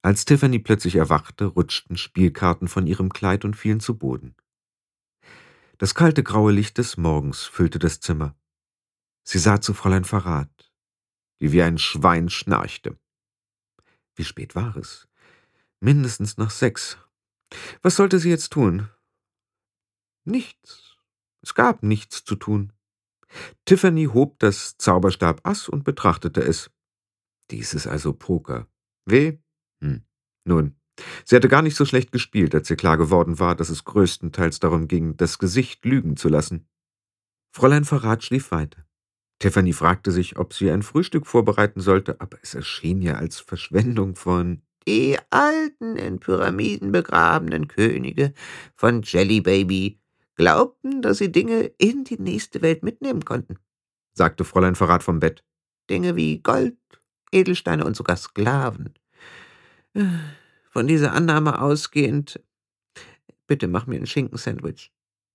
Als Tiffany plötzlich erwachte, rutschten Spielkarten von ihrem Kleid und fielen zu Boden. Das kalte graue Licht des Morgens füllte das Zimmer. Sie sah zu Fräulein Verrat, die wie ein Schwein schnarchte. Wie spät war es? Mindestens nach 6. Was sollte sie jetzt tun? Nichts. Es gab nichts zu tun. Tiffany hob das Zauberstab-Ass und betrachtete es. Dies ist also Poker. W? Nun, sie hatte gar nicht so schlecht gespielt, als ihr klar geworden war, dass es größtenteils darum ging, das Gesicht lügen zu lassen. Fräulein Verrat schlief weiter. Tiffany fragte sich, ob sie ein Frühstück vorbereiten sollte, aber es erschien ihr als Verschwendung von Die alten, in Pyramiden begrabenen Könige von Jellybaby glaubten, dass sie Dinge in die nächste Welt mitnehmen konnten. sagte Fräulein Verrat vom Bett. Dinge wie Gold, Edelsteine und sogar Sklaven. Von dieser Annahme ausgehend, bitte mach mir ein Schinkensandwich.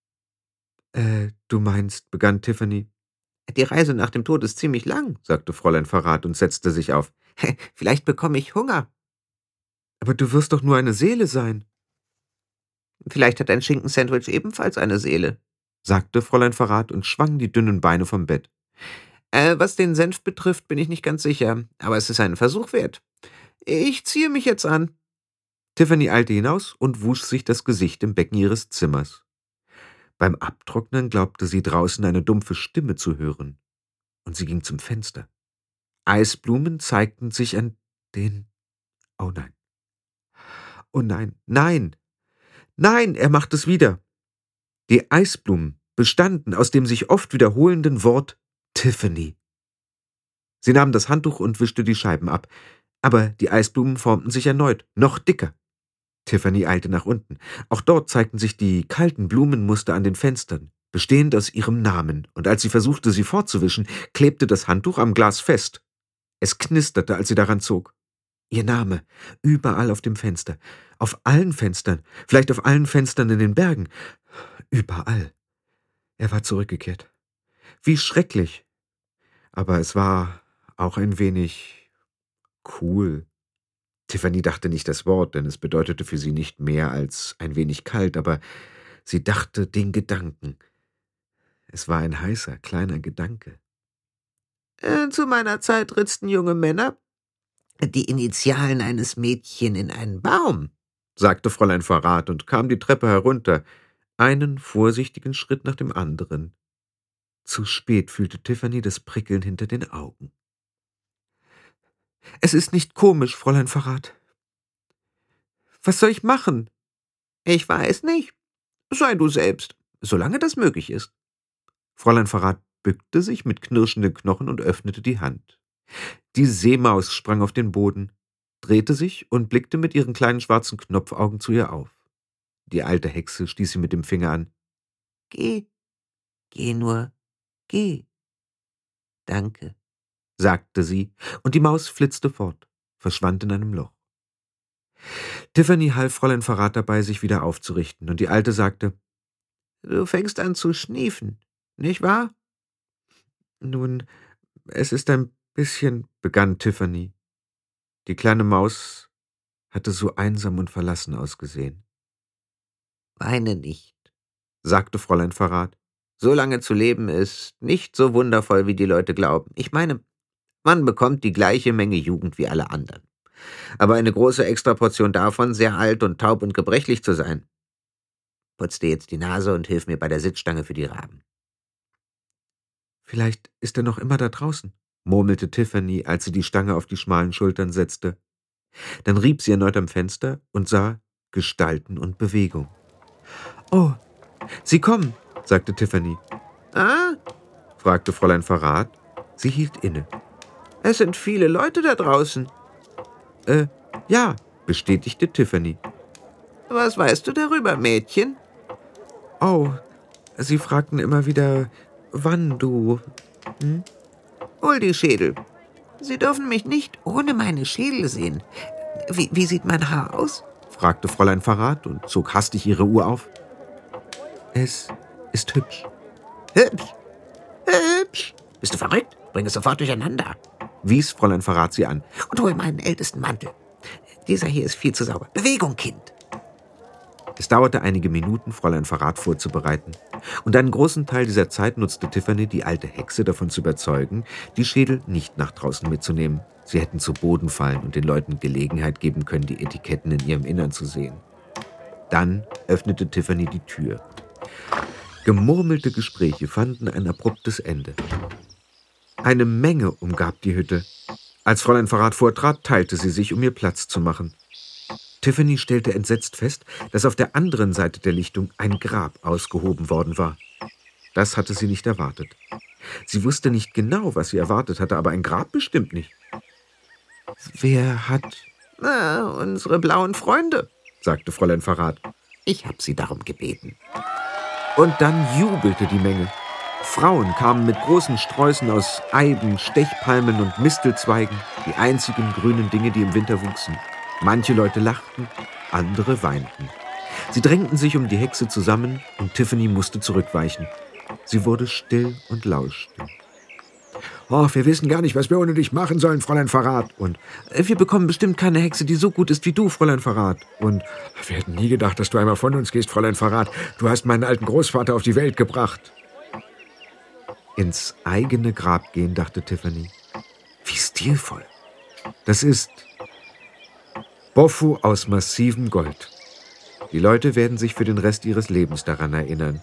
Du meinst, begann Tiffany. Die Reise nach dem Tod ist ziemlich lang, sagte Fräulein Verrat und setzte sich auf. Vielleicht bekomme ich Hunger. Aber du wirst doch nur eine Seele sein, Vielleicht hat ein Schinkensandwich ebenfalls eine Seele, sagte Fräulein Verrat und schwang die dünnen Beine vom Bett. Was den Senf betrifft, bin ich nicht ganz sicher, aber es ist einen Versuch wert. Ich ziehe mich jetzt an. Tiffany eilte hinaus und wusch sich das Gesicht im Becken ihres Zimmers. Beim Abtrocknen glaubte sie draußen eine dumpfe Stimme zu hören, und sie ging zum Fenster. Eisblumen zeigten sich an den... Oh nein. Oh nein, nein! Nein, er macht es wieder! Die Eisblumen bestanden aus dem sich oft wiederholenden Wort Tiffany. Sie nahm das Handtuch und wischte die Scheiben ab, aber die Eisblumen formten sich erneut, noch dicker. Tiffany eilte nach unten. Auch dort zeigten sich die kalten Blumenmuster an den Fenstern, bestehend aus ihrem Namen, und als sie versuchte, sie fortzuwischen, klebte das Handtuch am Glas fest. Es knisterte, als sie daran zog. Ihr Name, überall auf dem Fenster, auf allen Fenstern, vielleicht auf allen Fenstern in den Bergen, überall. Er war zurückgekehrt. Wie schrecklich. Aber es war auch ein wenig cool. Tiffany dachte nicht das Wort, denn es bedeutete für sie nicht mehr als ein wenig kalt, aber sie dachte den Gedanken. Es war ein heißer, kleiner Gedanke. Zu meiner Zeit ritzten junge Männer die Initialen eines Mädchen in einen Baum, sagte Fräulein Verrat und kam die Treppe herunter, einen vorsichtigen Schritt nach dem anderen. Zu spät fühlte Tiffany das Prickeln hinter den Augen. »Es ist nicht komisch, Fräulein Verrat. Was soll ich machen?« »Ich weiß nicht. Sei du selbst, solange das möglich ist.« Fräulein Verrat bückte sich mit knirschenden Knochen und öffnete die Hand. Die Seemaus sprang auf den Boden, drehte sich und blickte mit ihren kleinen schwarzen Knopfaugen zu ihr auf. Die alte Hexe stieß sie mit dem Finger an. »Geh, geh nur, geh. Danke«, sagte sie, und die Maus flitzte fort, verschwand in einem Loch. Tiffany half Fräulein Verrat dabei, sich wieder aufzurichten, und die Alte sagte, »Du fängst an zu schniefen, nicht wahr?« »Nun, es ist ein bisschen«, begann Tiffany. Die kleine Maus hatte so einsam und verlassen ausgesehen. »Weine nicht«, sagte Fräulein Verrat. »So lange zu leben ist nicht so wundervoll, wie die Leute glauben. Ich meine, man bekommt die gleiche Menge Jugend wie alle anderen. Aber eine große Extraportion davon, sehr alt und taub und gebrechlich zu sein. Putz dir jetzt die Nase und hilf mir bei der Sitzstange für die Raben.« »Vielleicht ist er noch immer da draußen«, murmelte Tiffany, als sie die Stange auf die schmalen Schultern setzte. Dann rieb sie erneut am Fenster und sah Gestalten und Bewegung. »Oh, Sie kommen«, sagte Tiffany. »Ah?«, fragte Fräulein Verrat. Sie hielt inne. »Es sind viele Leute da draußen.« Ja«, bestätigte Tiffany. »Was weißt du darüber, Mädchen?« »Oh, Sie fragten immer wieder, wann du...« »Hol die Schädel. Sie dürfen mich nicht ohne meine Schädel sehen. Wie sieht mein Haar aus?« fragte Fräulein Verrat und zog hastig ihre Uhr auf. »Es ist hübsch.« »Hübsch? Hübsch? Bist du verrückt? Bring es sofort durcheinander«, wies Fräulein Verrat sie an. »Und hol meinen ältesten Mantel. Dieser hier ist viel zu sauber. Bewegung, Kind! Es dauerte einige Minuten, Fräulein Verrat vorzubereiten. Und einen großen Teil dieser Zeit nutzte Tiffany, die alte Hexe davon zu überzeugen, die Schädel nicht nach draußen mitzunehmen. Sie hätten zu Boden fallen und den Leuten Gelegenheit geben können, die Etiketten in ihrem Innern zu sehen. Dann öffnete Tiffany die Tür. Gemurmelte Gespräche fanden ein abruptes Ende. Eine Menge umgab die Hütte. Als Fräulein Verrat vortrat, teilte sie sich, um ihr Platz zu machen. Tiffany stellte entsetzt fest, dass auf der anderen Seite der Lichtung ein Grab ausgehoben worden war. Das hatte sie nicht erwartet. Sie wusste nicht genau, was sie erwartet hatte, aber ein Grab bestimmt nicht. »Wer hat...« »Na, unsere blauen Freunde«, sagte Fräulein Verrat. »Ich habe sie darum gebeten.« Und dann jubelte die Menge. Frauen kamen mit großen Sträußen aus Eiben, Stechpalmen und Mistelzweigen, die einzigen grünen Dinge, die im Winter wuchsen. Manche Leute lachten, andere weinten. Sie drängten sich um die Hexe zusammen und Tiffany musste zurückweichen. Sie wurde still und lauschte. »Oh, wir wissen gar nicht, was wir ohne dich machen sollen, Fräulein Verrat.« Und »Wir bekommen bestimmt keine Hexe, die so gut ist wie du, Fräulein Verrat.« Und »Wir hätten nie gedacht, dass du einmal von uns gehst, Fräulein Verrat. Du hast meinen alten Großvater auf die Welt gebracht.« Ins eigene Grab gehen, dachte Tiffany. Wie stilvoll. Das ist Bofu aus massivem Gold. Die Leute werden sich für den Rest ihres Lebens daran erinnern.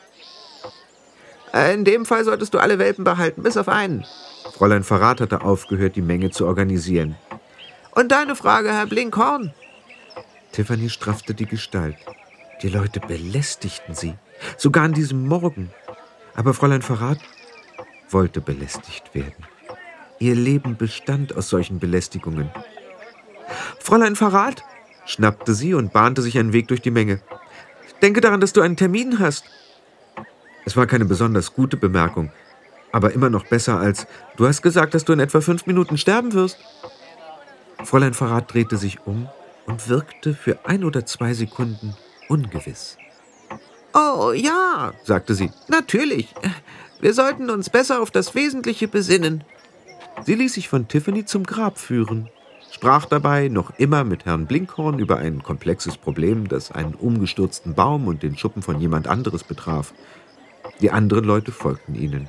In dem Fall solltest du alle Welpen behalten, bis auf einen. Fräulein Verrat hatte aufgehört, die Menge zu organisieren. Und deine Frage, Herr Blinkhorn? Tiffany straffte die Gestalt. Die Leute belästigten sie, sogar an diesem Morgen. Aber Fräulein Verrat wollte belästigt werden. Ihr Leben bestand aus solchen Belästigungen. »Fräulein Verrat«, schnappte sie und bahnte sich einen Weg durch die Menge. »Denke daran, dass du einen Termin hast.« Es war keine besonders gute Bemerkung, aber immer noch besser als »Du hast gesagt, dass du in etwa 5 Minuten sterben wirst.« Fräulein Verrat drehte sich um und wirkte für 1 oder 2 Sekunden ungewiss. »Oh ja«, sagte sie, »natürlich. Wir sollten uns besser auf das Wesentliche besinnen.« Sie ließ sich von Tiffany zum Grab führen, sprach dabei noch immer mit Herrn Blinkhorn über ein komplexes Problem, das einen umgestürzten Baum und den Schuppen von jemand anderes betraf. Die anderen Leute folgten ihnen.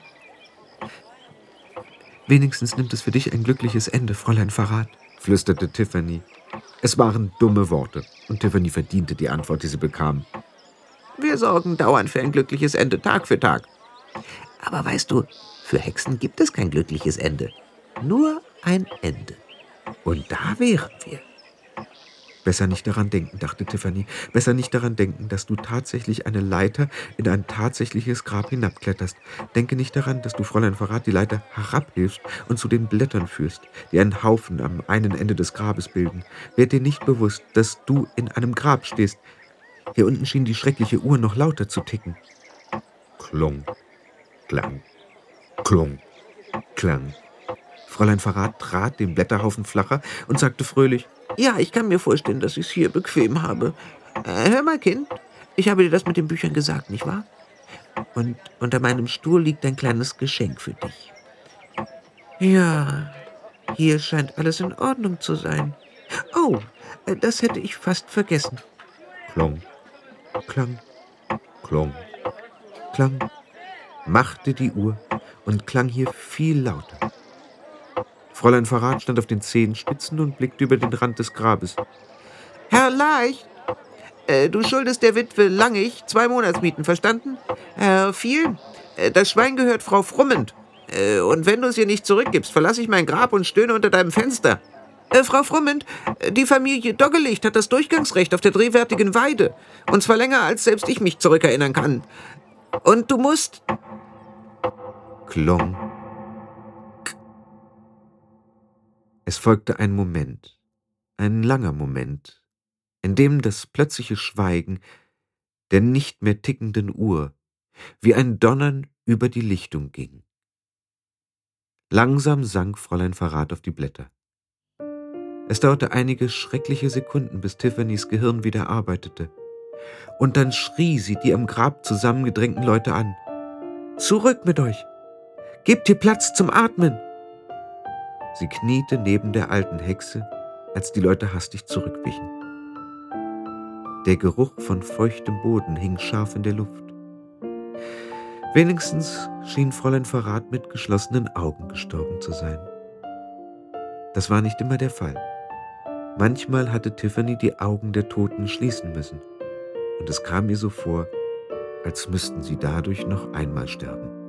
»Wenigstens nimmt es für dich ein glückliches Ende, Fräulein Verrat«, flüsterte Tiffany. Es waren dumme Worte, und Tiffany verdiente die Antwort, die sie bekam. »Wir sorgen dauernd für ein glückliches Ende, Tag für Tag.« »Aber weißt du, für Hexen gibt es kein glückliches Ende. Nur ein Ende. Und da wären wir.« Besser nicht daran denken, dachte Tiffany. Besser nicht daran denken, dass du tatsächlich eine Leiter in ein tatsächliches Grab hinabkletterst. Denke nicht daran, dass du Fräulein Verrat die Leiter herabhilfst und zu den Blättern führst, die einen Haufen am einen Ende des Grabes bilden. Werd dir nicht bewusst, dass du in einem Grab stehst. Hier unten schien die schreckliche Uhr noch lauter zu ticken. Klong, klang, klong, klang. Fräulein Verrat trat den Blätterhaufen flacher und sagte fröhlich: »Ja, ich kann mir vorstellen, dass ich es hier bequem habe. Hör mal, Kind, ich habe dir das mit den Büchern gesagt, nicht wahr? Und unter meinem Stuhl liegt ein kleines Geschenk für dich. Ja, hier scheint alles in Ordnung zu sein. Oh, das hätte ich fast vergessen.« Klong, klang, klong, klang, machte die Uhr und klang hier viel lauter. Fräulein Verrat stand auf den Zehenspitzen und blickte über den Rand des Grabes. »Herr Leicht, du schuldest der Witwe Langich 2 Monatsmieten, verstanden? Herr Viel, das Schwein gehört Frau Frummend. Und wenn du es ihr nicht zurückgibst, verlasse ich mein Grab und stöhne unter deinem Fenster. Frau Frummend, die Familie Doggelicht hat das Durchgangsrecht auf der drehwertigen Weide. Und zwar länger, als selbst ich mich zurückerinnern kann. Und du musst...« Klong. Es folgte ein Moment, ein langer Moment, in dem das plötzliche Schweigen der nicht mehr tickenden Uhr wie ein Donnern über die Lichtung ging. Langsam sank Fräulein Verrat auf die Blätter. Es dauerte einige schreckliche Sekunden, bis Tiffany's Gehirn wieder arbeitete. Und dann schrie sie die am Grab zusammengedrängten Leute an. »Zurück mit euch! Gebt ihr Platz zum Atmen!« Sie kniete neben der alten Hexe als die Leute hastig zurückwichen. Der Geruch von feuchtem Boden hing scharf in der Luft. Wenigstens schien Fräulein Verrat mit geschlossenen Augen gestorben zu sein. Das war nicht immer der Fall. Manchmal hatte Tiffany die Augen der Toten schließen müssen, und es kam ihr so vor, als müssten sie dadurch noch einmal sterben.